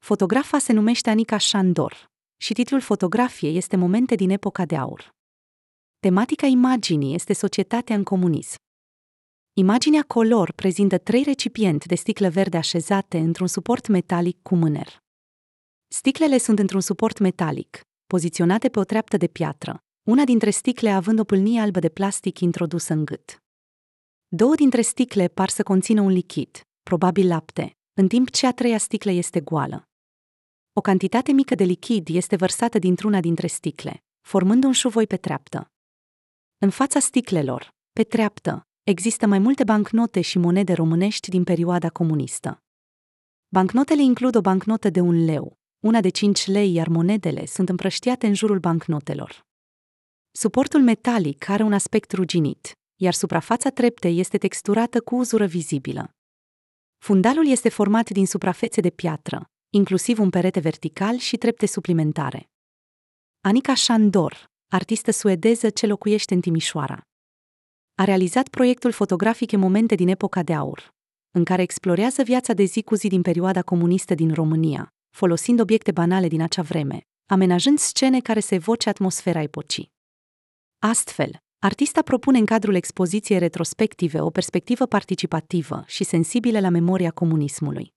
Fotografa se numește Anica Shandor și titlul fotografiei este Momente din epoca de aur. Tematica imaginii este societatea în comunism. Imaginea color prezintă 3 recipiente de sticlă verde așezate într-un suport metalic cu mâner. Sticlele sunt într-un suport metalic, poziționate pe o treaptă de piatră, una dintre sticle având o pâlnie albă de plastic introdusă în gât. 2 dintre sticle par să conțină un lichid, probabil lapte, în timp ce a 3-a sticlă este goală. O cantitate mică de lichid este vărsată dintr-una dintre sticle, formând un șuvoi pe treaptă. În fața sticlelor, pe treaptă, există mai multe bancnote și monede românești din perioada comunistă. Bancnotele includ o bancnotă de 1 leu, una de 5 lei, iar monedele sunt împrăștiate în jurul bancnotelor. Suportul metalic are un aspect ruginit, iar suprafața treptei este texturată cu uzură vizibilă. Fundalul este format din suprafețe de piatră, inclusiv un perete vertical și trepte suplimentare. Anica Shandor, artistă suedeză ce locuiește în Timișoara, a realizat proiectul fotografic Momente din epoca de aur, în care explorează viața de zi cu zi din perioada comunistă din România, folosind obiecte banale din acea vreme, amenajând scene care să evoce atmosfera epocii. Astfel, artista propune în cadrul expoziției retrospective o perspectivă participativă și sensibilă la memoria comunismului.